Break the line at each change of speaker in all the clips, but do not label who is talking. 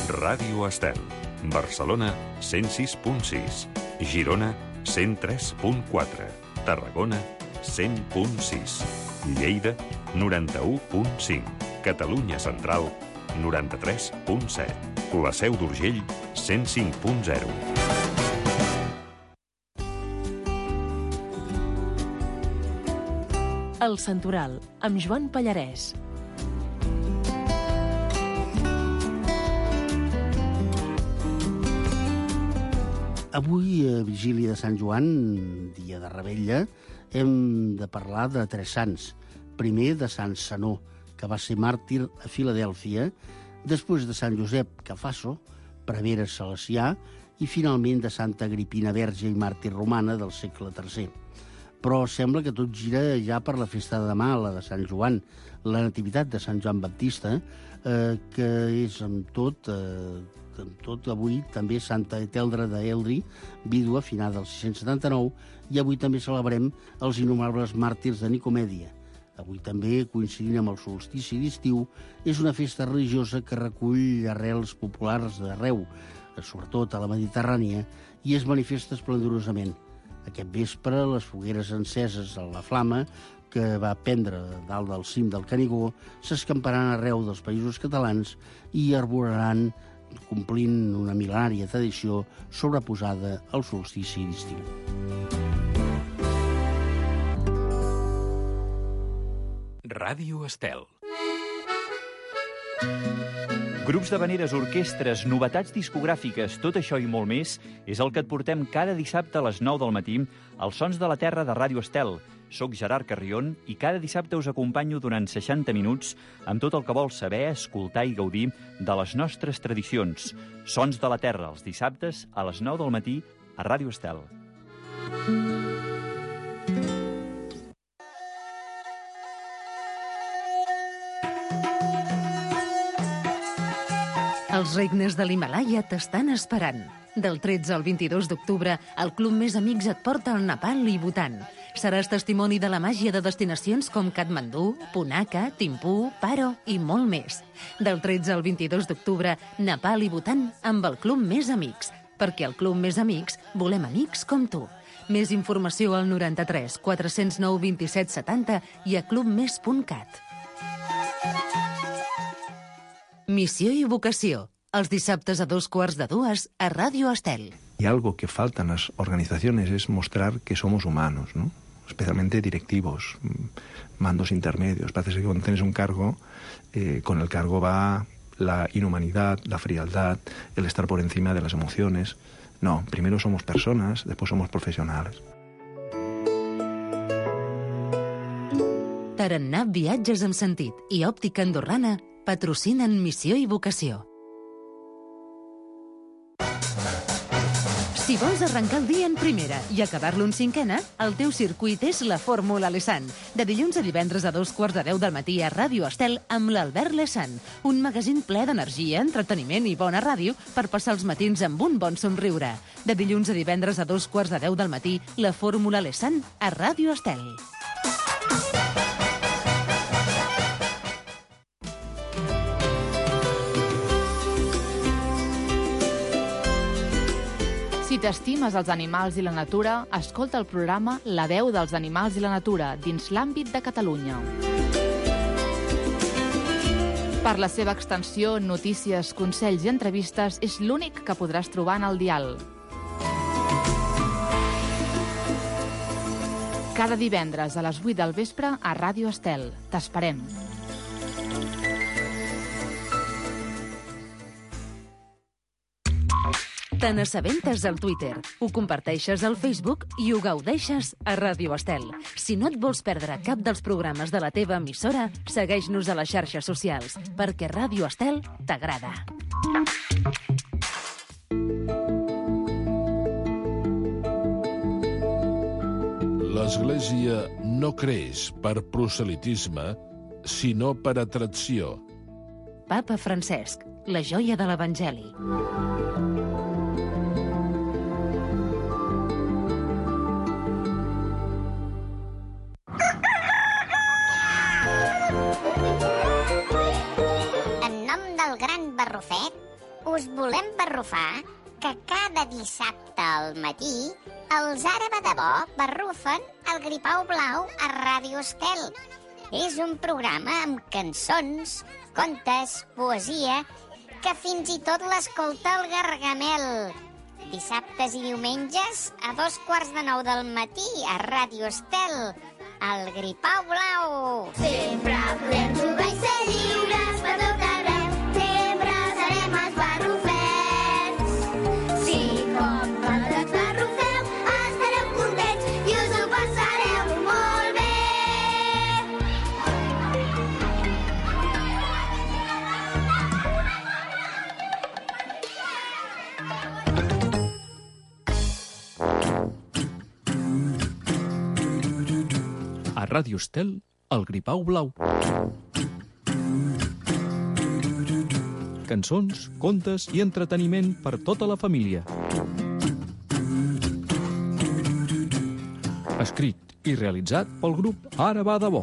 Ràdio Estel. Barcelona, 106.6. Girona, 103.4. Tarragona, 100.6. Lleida, 91.5. Catalunya Central, 93.7. La Seu d'Urgell, 105.0.
El Santoral, amb Joan Pallarès.
Avui, a vigília de Sant Joan, dia de Revetlla, hem de parlar de tres sants. Primer, de Sant Zenó, que va ser màrtir a Filadèlfia, després de Sant Josep Cafasso, prevere salesià, i finalment de Santa Agripina Verge i màrtir romana del segle III. Però sembla que tot gira ja per la festa de demà, la de Sant Joan, la nativitat de Sant Joan Baptista, que és amb tot avui també Santa Eteldra d'Eldri, vídua finada del 679, i avui també celebrem els innombrables màrtirs de Nicomèdia. Avui també, coincidint amb el solstici d'estiu, és una festa religiosa que recull arrels populars d'arreu, sobretot a la Mediterrània, i es manifesta esplendorosament. Aquest vespre, les fogueres enceses a la flama, que va prendre dalt del cim del Canigó, s'escamparan arreu dels països catalans i arboraran, complint una mil·lenària tradició sobreposada al solstici d'estiu.
Ràdio Estel.
Grups d'havaneres, orquestres, novetats discogràfiques, tot això i molt més és el que et portem cada dissabte a les 9 del matí als Sons de la Terra de Ràdio Estel. Soc Gerard Carrion i cada dissabte us acompanyo durant 60 minuts amb tot el que vols saber, escoltar i gaudir de les nostres tradicions. Sons de la Terra, els dissabtes a les 9 del matí a Ràdio Estel.
Els regnes de l'Himàlaia t'estan esperant. Del 13 al 22 d'octubre, el Club Més Amics et porta al Nepal i Bhutan. Seràs testimoni de la màgia de destinacions com Katmandú, Punakha, Thimphu, Paro i molt més. Del 13 al 22 d'octubre, Nepal i Bhutan amb el Club Més Amics. Perquè al Club Més Amics volem amics com tu. Més informació al 93 409 27 70 i a clubmes.cat. Missió i vocació, els dissabtes a 2:15 a Ràdio Estel.
Y algo que falta en las organizaciones es mostrar que somos humanos, ¿no? Especialmente directivos, mandos intermedios. Parece que cuando tienes un cargo, con el cargo va la inhumanidad, la frialdad, el estar por encima de las emociones. No, primero somos personas, después somos profesionales.
Tarannà Viatges amb Sentit i Òptica Andorrana patrocinen Missió i Vocació. Si vols arrencar el dia en primera i acabar-lo en cinquena, el teu circuit és la Fórmula Lesan. De dilluns a divendres a 2:15 del matí a Ràdio Estel amb l'Albert Lesan. Un magazín ple d'energia, entreteniment i bona ràdio per passar els matins amb un bon somriure. De dilluns a divendres a 2:15 del matí, la Fórmula Lesan a Ràdio Estel.
Si t'estimes els animals i la natura, escolta el programa La veu dels animals i la natura dins l'àmbit de Catalunya. Per la seva extensió, notícies, consells i entrevistes, és l'únic que podràs trobar en el dial. Cada divendres a les 8 del vespre a Ràdio Estel. T'esperem.
Te n'assabentes al Twitter, ho comparteixes al Facebook i ho gaudeixes a Ràdio Estel. Si no et vols perdre cap dels programes de la teva emissora, segueix-nos a les xarxes socials, perquè Ràdio Estel t'agrada.
L'Església no creix per proselitisme, sinó per atracció.
Papa Francesc, la joia de l'Evangeli.
En nom del gran Barrufet, us volem barrufar que cada dissabte al matí els Ara va de bo barrufen el Gripau Blau a Ràdio Estel. És un programa amb cançons, contes, poesia, que fins i tot l'escolta el Gargamel. Dissabtes i diumenges a 2:15 del matí a Ràdio Estel, el Gripau Blau. Sempre podem jugar i ser lliures per tot arreu. Sempre serem els barrufets. Si com vosaltres barrufeu, estareu contents i us ho passareu molt bé.
A Ràdio Estel, el Gripau Blau. Cançons, contes i entreteniment per tota la família. Escrit i realitzat pel grup Ara va de bo.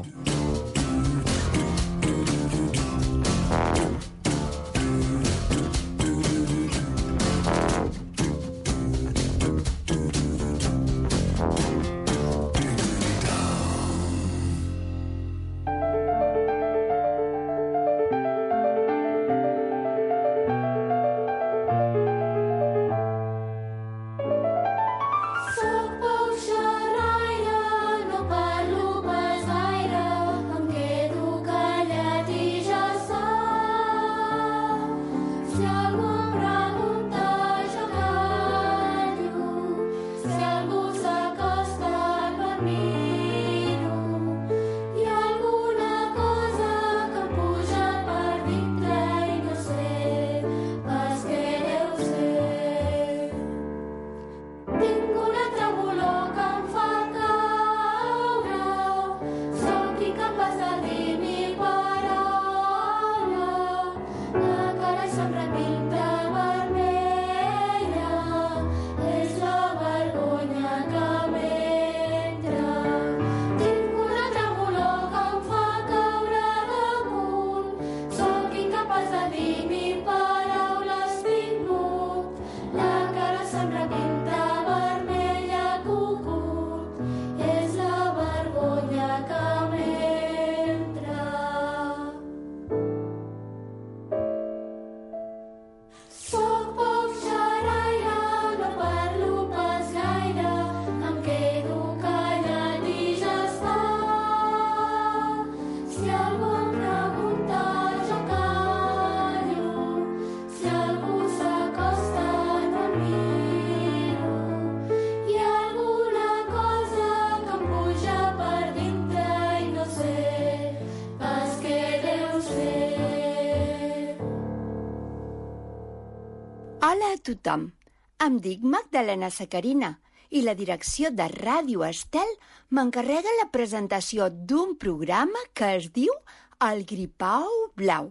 Hola a tothom, em dic Magdalena Sacarina i la direcció de Ràdio Estel m'encarrega la presentació d'un programa que es diu El Gripau Blau.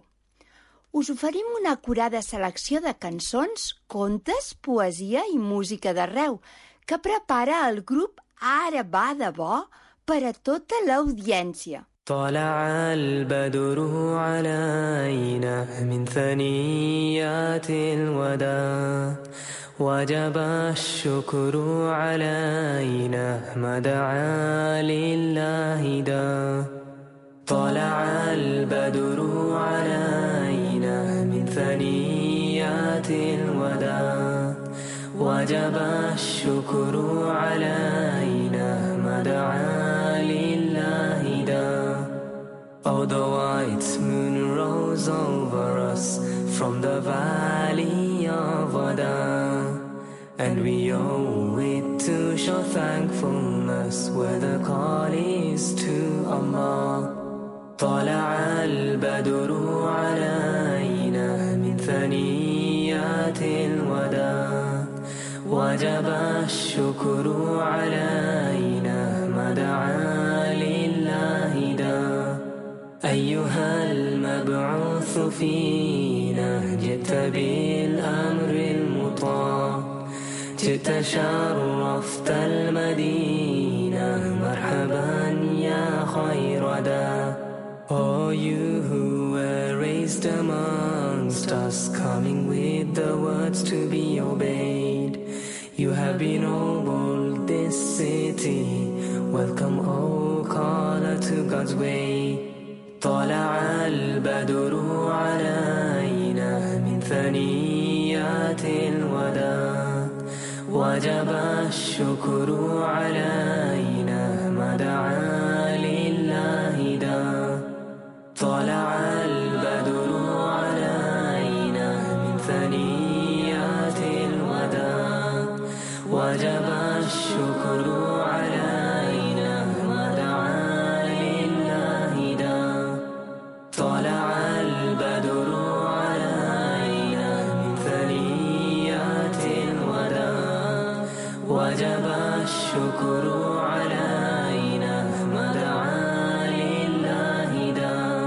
Us oferim una acurada selecció de cançons, contes, poesia i música d'arreu que prepara el grup Ara va de bo per a tota l'audiència.
طلع البدر علينا من ثنيات الوداع وجب الشكر علينا ما دعا لله دا طلع البدر علينا من ثنيات الوداع وجب الشكر علينا ما دعا لله دا Oh, the white moon rose over us from the valley of Ada, and we owe it to show thankfulness where the call is to Allah. طلع البدر علينا من ثنيات الوداع وجب الشكر علينا ما دعا لله دا أيها المبعوث فينا جئت بالأمر المطاع جئت شرفت المدينة مرحبا يا خير دا Oh, you who were raised among against us, coming with the words to be obeyed. You have ennobled this city. Welcome, O caller to God's way. طلع البدر علينا من ثنيات الوداع وجب الشكر علينا ما دعا لله داع طلع البدر علينا من ثنيات الوداع وجب الشكر علينا ما دعا لله داع طلع البدر علينا من ثنيات الوداع وجب الشكر علينا ما دعا لله داع.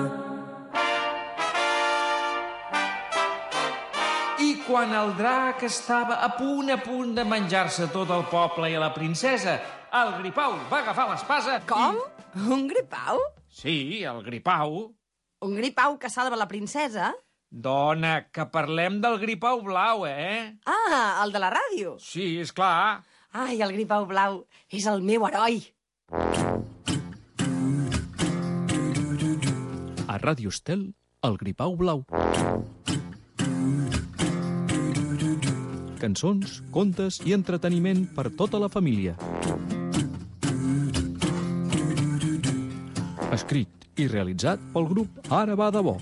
I quan el drac estava a punt de menjar-se tot el poble i la princesa, el Gripau va agafar l'espasa.
Com? Un gripau?
Sí, el Gripau.
Un gripau que salva la princesa?
Dona, que parlem del Gripau blau, eh?
Ah, el de la ràdio?
Sí, és clar.
Ai, el gripau blau és el meu heroi.
A Ràdio Estel, el gripau blau. Cançons, contes i entreteniment per tota la família. Escrit i realitzat pel grup Ara va de bo.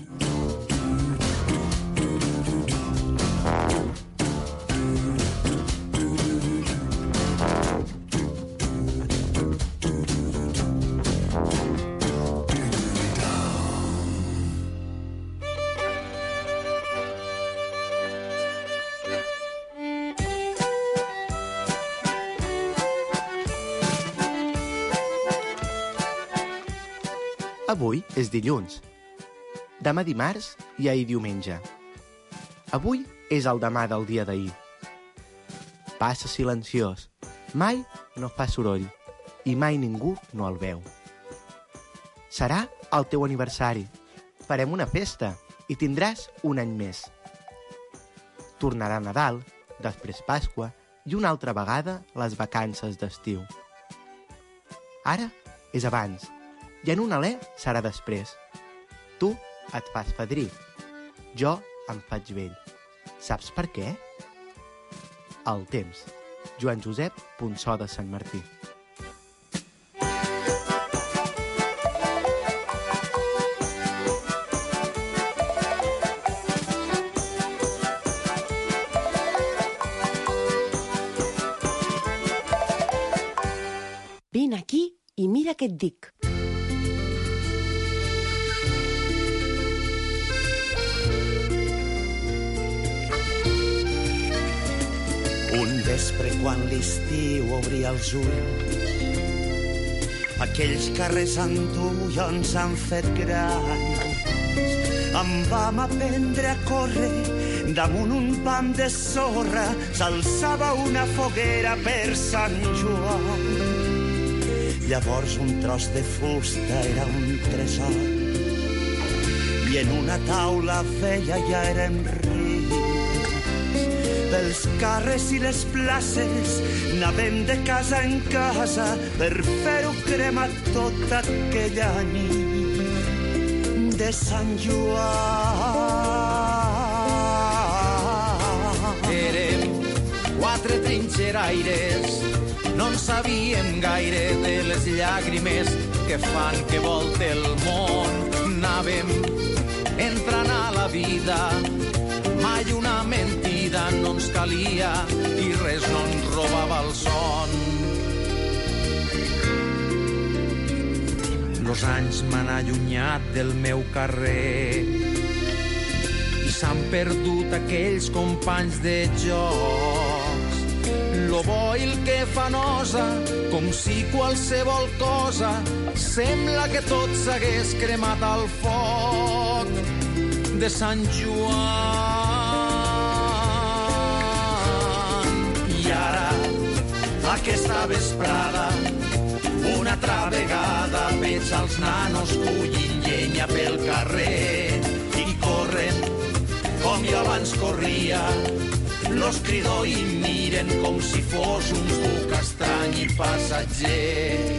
Avui és dilluns. Demà dimarts i ahir diumenge. Avui és el demà del dia d'ahir. Passa silenciós. Mai no fa soroll i mai ningú no el veu. Serà el teu aniversari. Farem una festa i tindràs un any més. Tornarà Nadal, després Pasqua i una altra vegada les vacances d'estiu. Ara és abans. I en un alè serà després. Tu et fas fadrí. Jo em faig vell. Saps per què? El temps. Joan Josep Ponsó de Sant Martí.
Vine aquí i mira què et dic.
Un vespre quan l'estiu obria els ulls, aquells carrers entullons s'han fet grans. Em vam aprendre a córrer damunt un pam de sorra, s'alçava una foguera per Sant Joan. Llavors un tros de fusta era un tresor i en una taula vella ja eren rics. Pels carrers i les places anàvem de casa en casa per fer-ho cremar tota aquella nit de Sant Joan.
Érem 4 trinxeraires, no en sabíem gaire de les llàgrimes que fan que volte el món. Anàvem entrant a la vida, mai una mentida no ens calia i res no ens robava el son. Los anys m'han allunyat del meu carrer i s'han perdut aquells companys de jocs. Lo bo i el que fa nosa, com si qualsevol cosa sembla que tot s'hagués cremat al foc de Sant Joan. I ara, aquesta vesprada, una altra vegada veig els nanos collint llenya pel carrer i corren com i abans corria l'oscridor i miren com si fos un cuc estrany i passatger.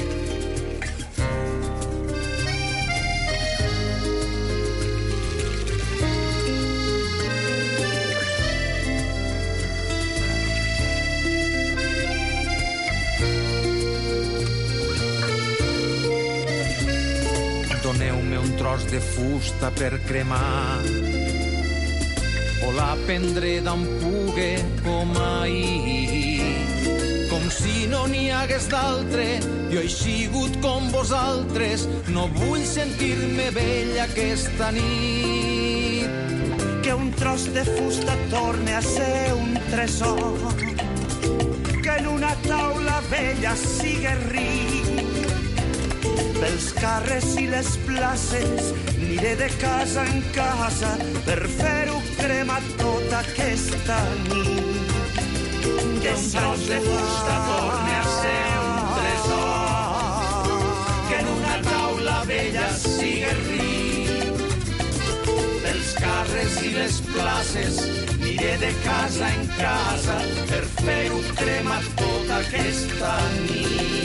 Doneu-me un tros de fusta per cremar, o la prendré d'on pugue com ahir. Com si no n'hi hagués d'altre, jo he sigut com vosaltres, no vull sentir-me vell aquesta nit.
Que un tros de fusta torne a ser un tresor, que en una taula vella sigue ric. Pels carrers i les places aniré de casa en casa per fer-ho cremar tota aquesta nit.
Que un tros de fusta torne a ser un tresor, que en una taula vella sigue ric. Pels carrers i les places aniré de casa en casa per fer-ho cremar tota aquesta nit.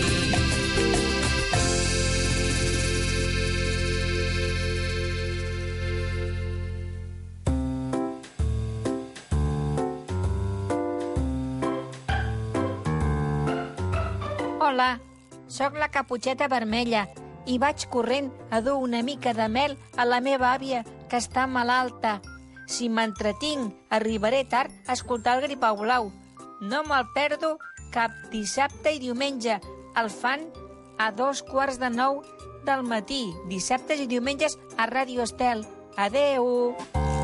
Hola, sóc la Caputxeta Vermella i vaig corrent a dur una mica de mel a la meva àvia, que està malalta. Si m'entretinc, arribaré tard a escoltar el Gripau Blau. No me'l perdo cap dissabte i diumenge. El fan a 8:45 del matí, dissabtes i diumenges a Ràdio Estel. Adeu!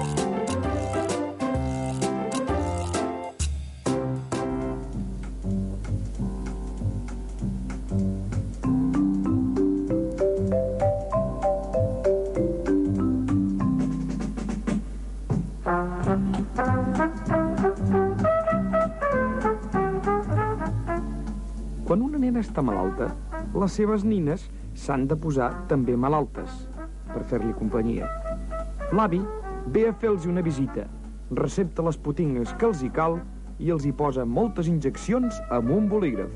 Quan una nena està malalta, les seves nines s'han de posar també malaltes, per fer-li companyia. L'avi ve a fer-los una visita, recepta les potingues que els hi cal i els hi posa moltes injeccions amb un bolígraf.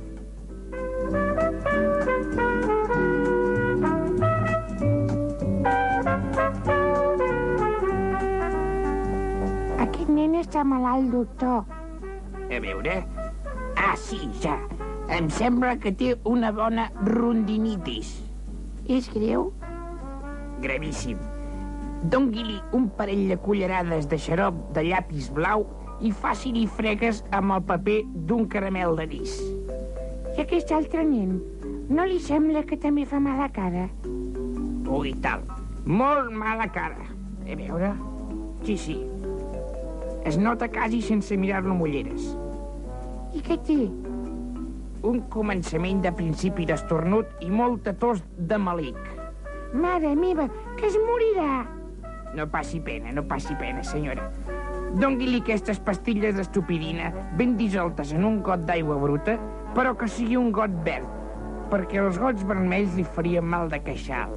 Aquest nen està malalt, doctor.
A veure... Ah, sí, ja. Em sembla que té una bona rondinitis.
És greu?
Gravíssim. Dongui-li un parell de cullerades de xarop de llapis blau i faci-li fregues amb el paper d'un caramel d'anís.
I aquest altre nen, no li sembla que també fa mala cara?
Ui, tal. Molt mala cara. A veure... Sí. Es nota quasi sense mirar-lo amb ulleres.
I què té?
Un començament de principi d'estornut i molta tos de malic.
Mare meva, que es morirà!
No passi pena, senyora. Dongui-li aquestes pastilles d'estupidina ben dissoltes en un got d'aigua bruta, però que sigui un got verd, perquè els gots vermells li farien mal de queixal.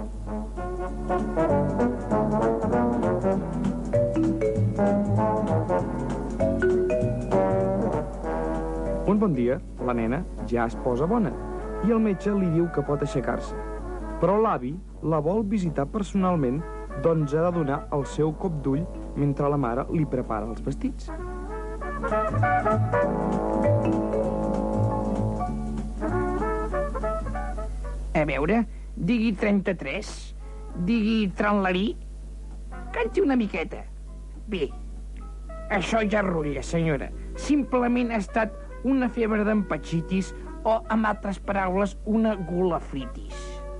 Un bon dia, la nena ja es posa bona i el metge li diu que pot aixecar-se. Però l'avi la vol visitar personalment, doncs ha de donar el seu cop d'ull mentre la mare li prepara els vestits.
A veure, digui 33, digui tranlarí, canti una miqueta. Bé, això ja rutlla, senyora. Simplement ha estat una febre d'empatxitis o, amb altres paraules, una golafritis.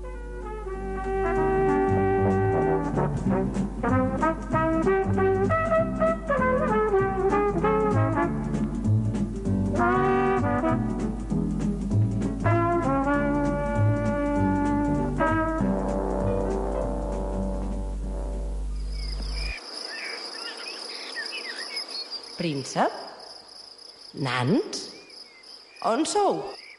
Príncep? Nans? On sou?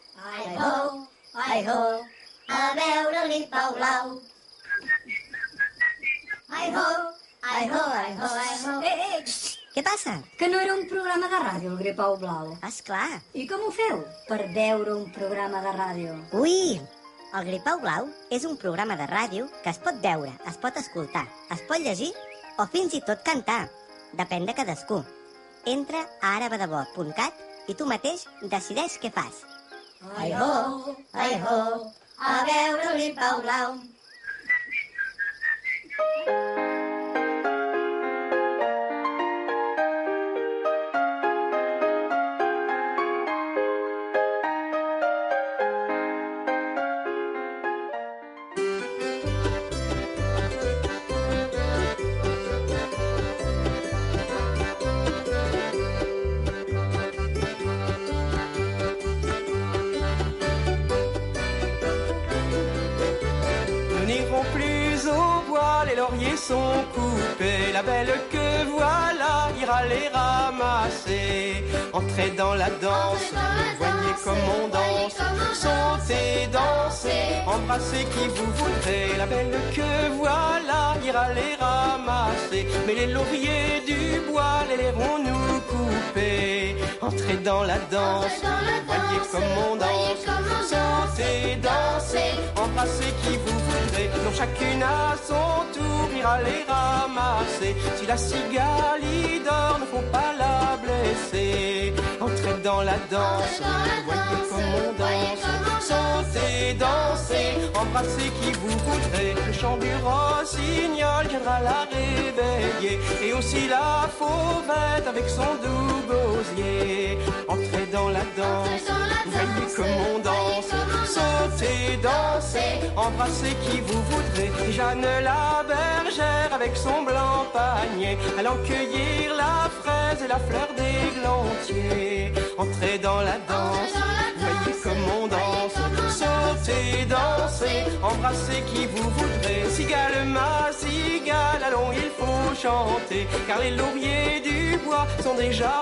Ai ho, a veure-li Pau Blau. Ai ho,
ai ho, ai ho, ai ho.
Què passa?
Que no era un programa de ràdio, el Gripau Blau.
Esclar.
I com ho feu per veure un programa de ràdio?
Ui! El Gripau Blau és un programa de ràdio que es pot veure, es pot escoltar, es pot llegir o fins i tot cantar. Depèn de cadascú. Entra a arabadebò.cat i tu mateix decideix què fas.
Ai ho, a veure el Gripau Blau.
Les lauriers sont coupés, la belle que voilà ira les ramasser. Entrez dans la danse, voyez comme on danse, sautez, dansez, embrassez qui vous voudrez. La belle que voilà ira les ramasser, mais les lauriers du bois les lairons-nous couper. Entrez dans la danse, voyez comme on danse, sautez, dansez, embrassez qui vous voudrez. Non, chacune à son tour ira les ramasser. Si la cigale y dort, ne faut pas la blesser. Entrez dans la danse, voyez comme on danse, sautez, dansez, embrassez qui vous voudrez. Le chant du rossignol viendra la réveiller, et aussi la fauvette avec son doux gosier. Entrez dans la danse, voyez comme on danse, sautez, dansez, embrassez qui vous voudrez. Et Jeanne la bergère avec son blanc panier, allant cueillir la fraise et la fleur d'églantier. Entrez dans la danse, voyez comme on danse, sautez, dansez, embrassez qui vous voudrez. Cigale, ma cigale, allons, il faut chanter, car les lauriers du bois sont déjà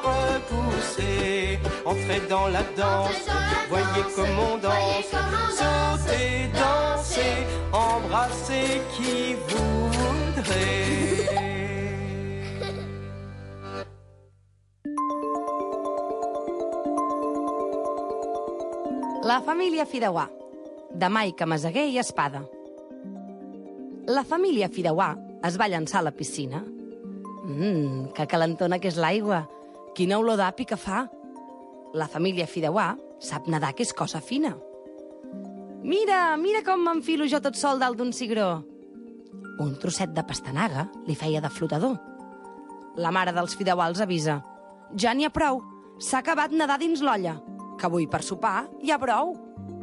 repoussés. Entrez dans la danse, voyez comme on danse, sautez, dansez, embrassez qui vous voudrez.
La família Fideuà, de Maica Meseguer i Espada. La família Fideuà es va llançar a la piscina. Que calentona que és l'aigua! Quina olor d'api que fa! La família Fideuà sap nedar, que és cosa fina. Mira, mira com m'enfilo jo tot sol dalt d'un cigró. Un trosset de pastanaga li feia de flotador. La mare dels Fideuà els avisa. Ja n'hi ha prou, s'ha acabat nedar dins l'olla, que avui per sopar hi ha brou.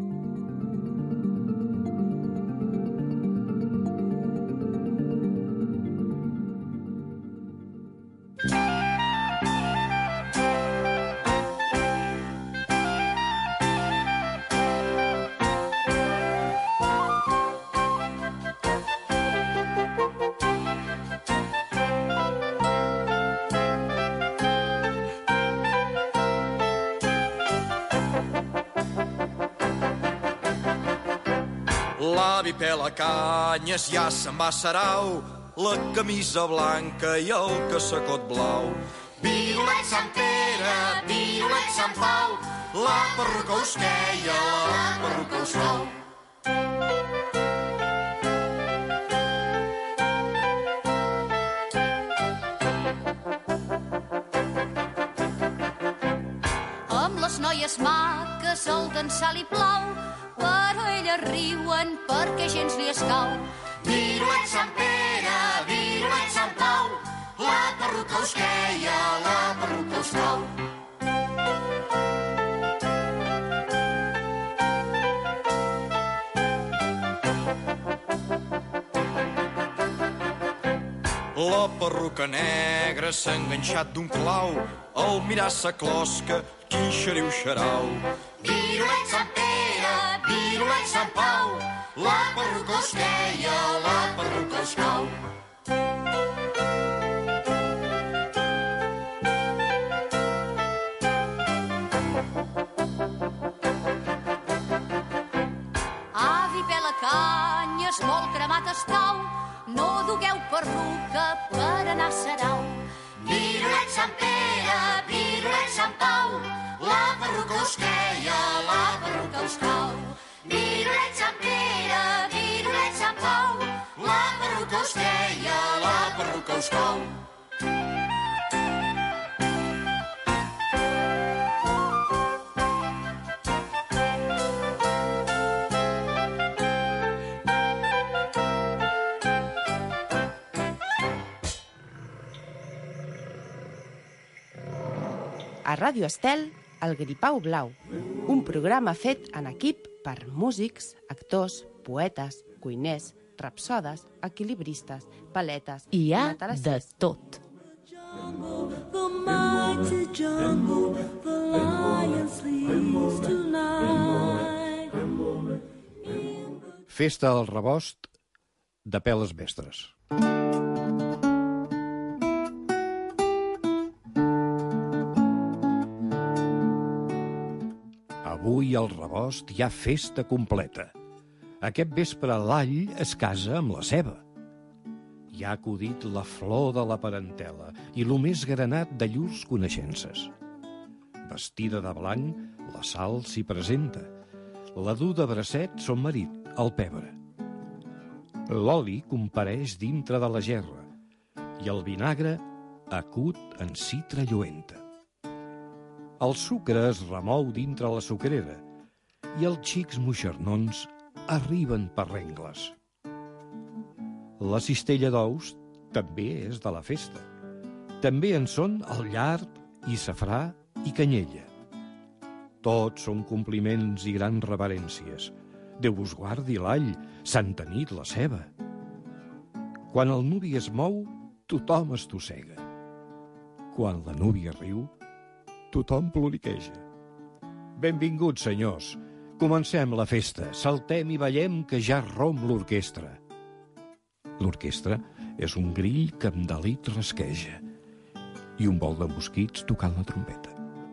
L'avi pela canyes, ja se'n va a Sarau, la camisa blanca i el cassacot blau.
Virulet Sant Pere, virulet Sant Pau, la perruca us queia, la perruca us cau.
Amb les noies maques el dansar li plau, però elles riuen perquè gens li escau.
Virulet Sant Pere, virulet Sant Pau, la perruca us queia, la perruca us cau.
La perruca negra s'ha enganxat d'un clau, al mirar sa closca, quin xeriu xarau.
Virulet Sant Pere, virulet Sant Pau, la perruca us queia, la perruca us cau.
Avi pela canyes, molt cremat estau, no dugueu perruca per anar a Sarau.
Virulet Sant Pere, virulet Sant Pau, la perruca us queia, la perruca us cau. Virulet Sant Pere, virulet Sant Pau, la perruca us queia, la perruca us cau.
A Ràdio Estel, El Gripau Blau, un programa fet en equip per músics, actors, poetes, cuiners, rapsodes, equilibristes, paletes...
Hi ha de tot.
The mighty jungle, the lion sleeps tonight.
Festa al Rebost de Peles Mestres. Avui al Rebost hi ha festa completa. Aquest vespre l'all es casa amb la ceba. Hi ha acudit la flor de la parentela i lo més granat de llurs coneixences. Vestida de blanc, la Sal s'hi presenta. La du de bracet son marit, el pebre. L'oli compareix dintre de la gerra i el vinagre acut en citra lluenta. El sucre es remou dintre la sucrera i els xics moixernons arriben per rengles. La cistella d'ous també és de la festa. També en són el llard i safrà i canyella. Tots són compliments i grans reverències. Déu us guardi l'all, santa nit la ceba. Quan el nuvi es mou, tothom estossega. Quan la núvia riu, tothom ploriqueja. Benvinguts, senyors. Comencem la festa. Saltem i ballem, que ja romp l'orquestra. L'orquestra és un grill que amb delit rasqueja i un vol de mosquits tocant la trompeta.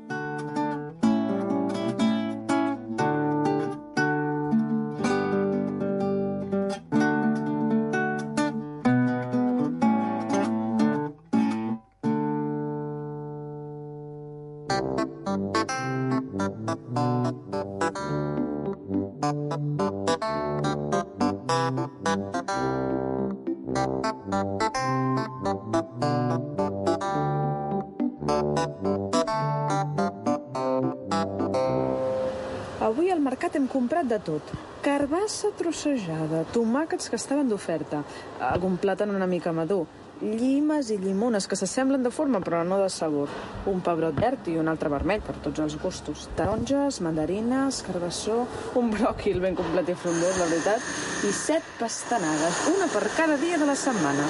Avui al mercat hem comprat de tot. Carbassa trossejada, tomàquets que estaven d'oferta, algun plàtan una mica madur, llimes i llimones que s'assemblen de forma però no de sabor, un pebrot verd i un altre vermell per tots els gustos, taronges, mandarines, carbassó, un bròquil ben complet i frondós, la veritat, i 7 pastanagues, una per cada dia de la setmana.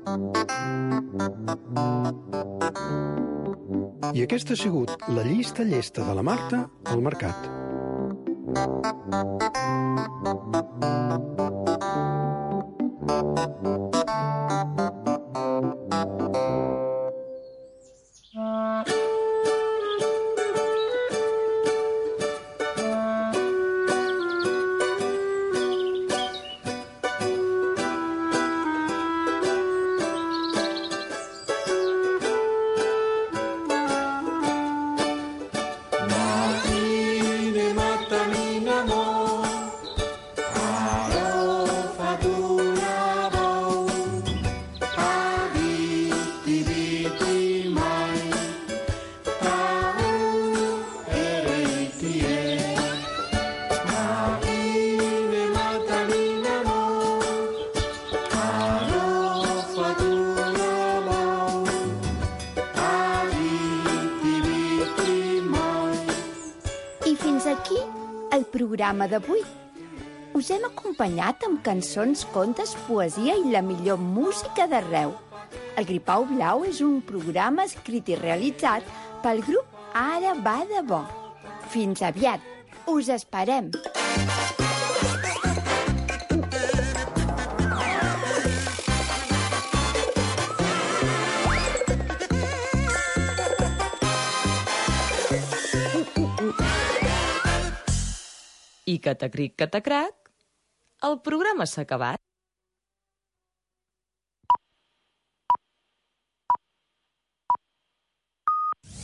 I aquesta ha sigut la llista llesta de la Marta al mercat.
Aquí el programa d'avui. Us hem acompanyat amb cançons, contes, poesia i la millor música d'arreu. El Gripau Blau és un programa escrit i realitzat pel grup Ara va de bo. Fins aviat. Us esperem.
I catacric, catacrac, el programa s'ha acabat.